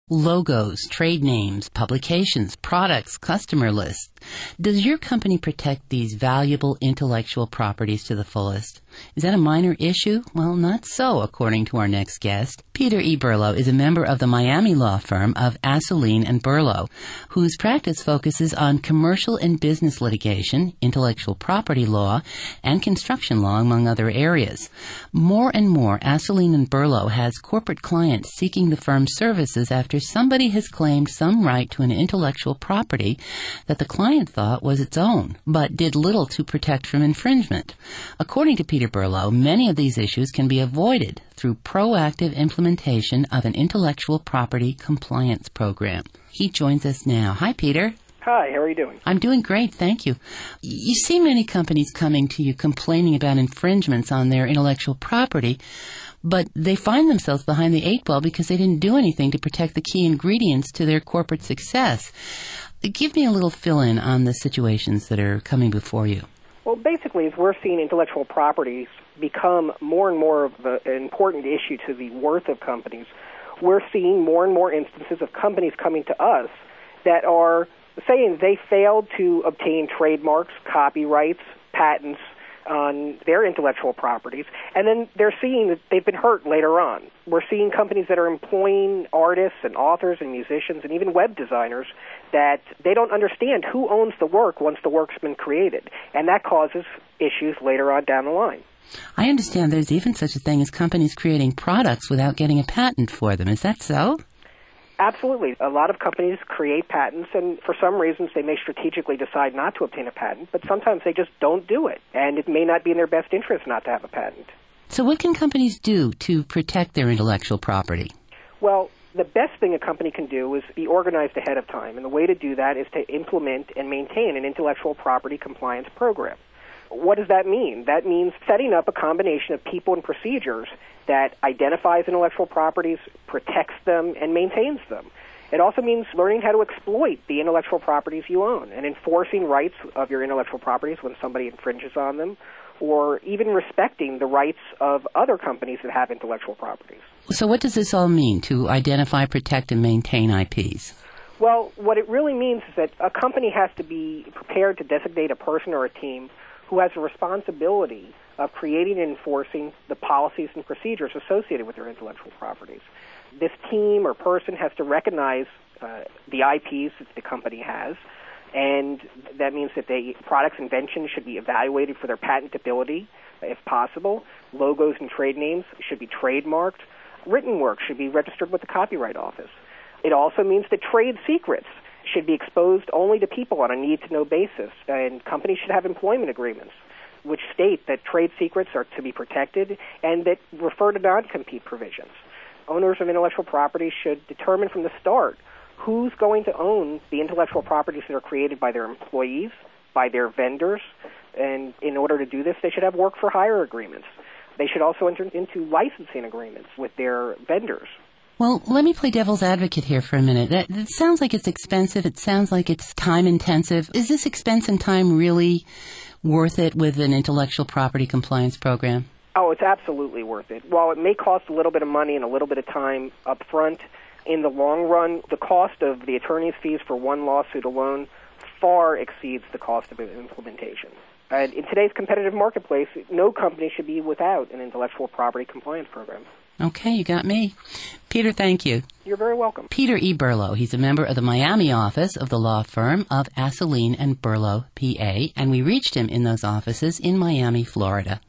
Logos, trade names, publications, products, customer lists. Does your company protect these valuable intellectual properties to the fullest? Is that a minor issue? Well, not so, according to our next guest. Peter E. Berlo is a member of the Miami law firm of Asseline and Berlo, whose practice focuses on commercial and business litigation, intellectual property law, and construction law, among other areas. More and more, Asseline and Berlo has corporate clients seeking the firm's services after somebody has claimed some right to an intellectual property that the client thought was its own, but did little to protect from infringement. According to Peter Berlo, many of these issues can be avoided through proactive implementation of an intellectual property compliance program. He joins us now. Hi, Peter. Hi, how are you doing? I'm doing great, thank you. You see many companies coming to you complaining about infringements on their intellectual property, but they find themselves behind the eight ball because they didn't do anything to protect the key ingredients to their corporate success. Give me a little fill-in on the situations that are coming before you. Well, basically, as we're seeing intellectual properties become more and more of an important issue to the worth of companies, we're seeing more and more instances of companies coming to us that are saying they failed to obtain trademarks, copyrights, patents on their intellectual properties, and then they're seeing that they've been hurt later on. We're seeing companies that are employing artists and authors and musicians and even web designers that they don't understand who owns the work once the work's been created, and that causes issues later on down the line. I understand there's even such a thing as companies creating products without getting a patent for them. Is that so? Absolutely. A lot of companies create patents, and for some reasons they may strategically decide not to obtain a patent, but sometimes they just don't do it, and it may not be in their best interest not to have a patent. So what can companies do to protect their intellectual property? Well, the best thing a company can do is be organized ahead of time, and the way to do that is to implement and maintain an intellectual property compliance program. What does that mean? That means setting up a combination of people and procedures that identifies intellectual properties, protects them, and maintains them. It also means learning how to exploit the intellectual properties you own and enforcing rights of your intellectual properties when somebody infringes on them, or even respecting the rights of other companies that have intellectual properties. So what does this all mean, to identify, protect, and maintain IPs? Well, what it really means is that a company has to be prepared to designate a person or a team who has a responsibility of creating and enforcing the policies and procedures associated with their intellectual properties. This team or person has to recognize the IPs that the company has, and that means that the product's inventions should be evaluated for their patentability, if possible. Logos and trade names should be trademarked. Written work should be registered with the Copyright Office. It also means that trade secrets should be exposed only to people on a need-to-know basis, and companies should have employment agreements which state that trade secrets are to be protected and that refer to non-compete provisions. Owners of intellectual property should determine from the start who's going to own the intellectual properties that are created by their employees, by their vendors, and in order to do this, they should have work-for-hire agreements. They should also enter into licensing agreements with their vendors. Well, let me play devil's advocate here for a minute. It sounds like it's expensive. It sounds like it's time-intensive. Is this expense and time really worth it with an intellectual property compliance program? Oh, it's absolutely worth it. While it may cost a little bit of money and a little bit of time up front, in the long run, the cost of the attorney's fees for one lawsuit alone far exceeds the cost of implementation. And in today's competitive marketplace, no company should be without an intellectual property compliance program. Okay, you got me. Peter, thank you. You're very welcome. Peter E. Berlo. He's a member of the Miami office of the law firm of Asseline and Berlo, PA, and we reached him in those offices in Miami, Florida.